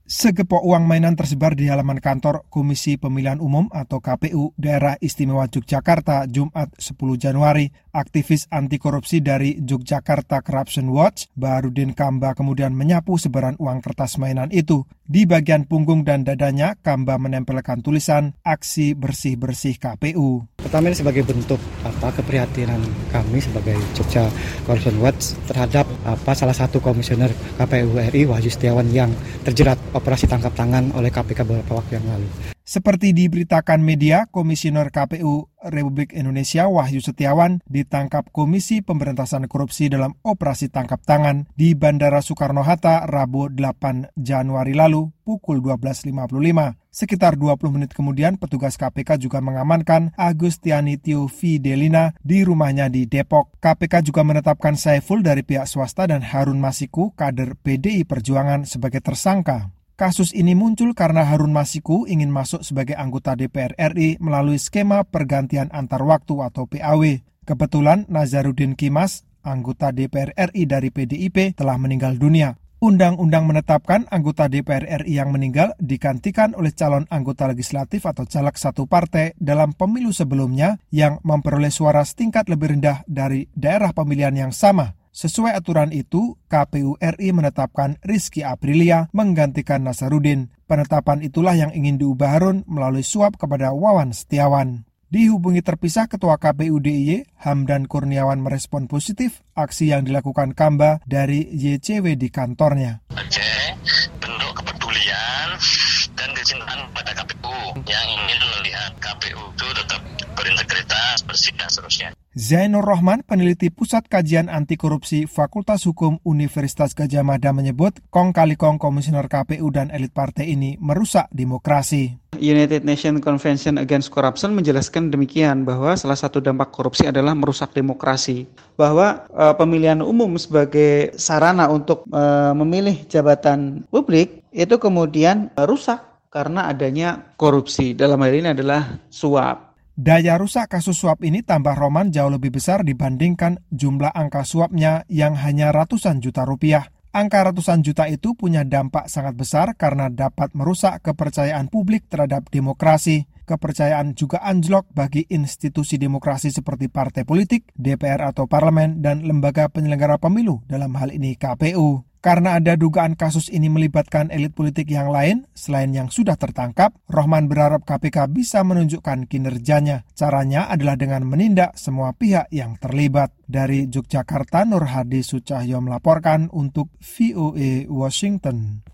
Segepok uang mainan tersebar di halaman kantor Komisi Pemilihan Umum atau KPU Daerah Istimewa Yogyakarta Jumat 10 Januari. Aktivis anti korupsi dari Yogyakarta Corruption Watch, Baharudin Kamba, kemudian menyapu sebaran uang kertas mainan itu. Di bagian punggung dan dadanya, Kamba menempelkan tulisan Aksi Bersih-Bersih KPU. Pertama ini sebagai bentuk keprihatinan kami sebagai Jogja Corruption Watch terhadap salah satu komisioner KPU RI Wahyu Setiawan yang terjerat operasi tangkap tangan oleh KPK beberapa waktu yang lalu. Seperti diberitakan media, Komisioner KPU Republik Indonesia Wahyu Setiawan ditangkap Komisi Pemberantasan Korupsi dalam operasi tangkap tangan di Bandara Soekarno-Hatta Rabu 8 Januari lalu pukul 12.55. Sekitar 20 menit kemudian, petugas KPK juga mengamankan Agustiani Tio Fidelina di rumahnya di Depok. KPK juga menetapkan Saiful dari pihak swasta dan Harun Masiku, kader PDI Perjuangan, sebagai tersangka. Kasus ini muncul karena Harun Masiku ingin masuk sebagai anggota DPR RI melalui skema pergantian antar waktu atau PAW. Kebetulan Nazarudin Kimas, anggota DPR RI dari PDIP, telah meninggal dunia. Undang-undang menetapkan anggota DPR RI yang meninggal digantikan oleh calon anggota legislatif atau caleg satu partai dalam pemilu sebelumnya yang memperoleh suara setingkat lebih rendah dari daerah pemilihan yang sama. Sesuai aturan itu, KPU RI menetapkan Rizky Aprilia menggantikan Nazarudin. Penetapan itulah yang ingin diubah Harun melalui suap kepada Wawan Setiawan. Dihubungi terpisah Ketua KPU DIY, Hamdan Kurniawan merespon positif aksi yang dilakukan Kamba dari YCW di kantornya. Bentuk kepedulian dan kecintaan pada KPU yang ingin melihat KPU itu tetap berintegritas, bersih dan seterusnya. Zainur Rohman, peneliti Pusat Kajian Anti Korupsi Fakultas Hukum Universitas Gadjah Mada menyebut kong kali kong komisioner KPU dan elit partai ini merusak demokrasi. United Nations Convention Against Corruption menjelaskan demikian bahwa salah satu dampak korupsi adalah merusak demokrasi. Bahwa pemilihan umum sebagai sarana untuk memilih jabatan publik itu kemudian rusak karena adanya korupsi. Dalam hal ini adalah suap. Daya rusak kasus suap ini, tambah Roman, jauh lebih besar dibandingkan jumlah angka suapnya yang hanya ratusan juta rupiah. Angka ratusan juta itu punya dampak sangat besar karena dapat merusak kepercayaan publik terhadap demokrasi. Kepercayaan juga anjlok bagi institusi demokrasi seperti partai politik, DPR atau parlemen, dan lembaga penyelenggara pemilu, dalam hal ini KPU. Karena ada dugaan kasus ini melibatkan elit politik yang lain, selain yang sudah tertangkap, Rohman berharap KPK bisa menunjukkan kinerjanya. Caranya adalah dengan menindak semua pihak yang terlibat. Dari Yogyakarta, Nur Hadi Sucahyo melaporkan untuk VOA Washington.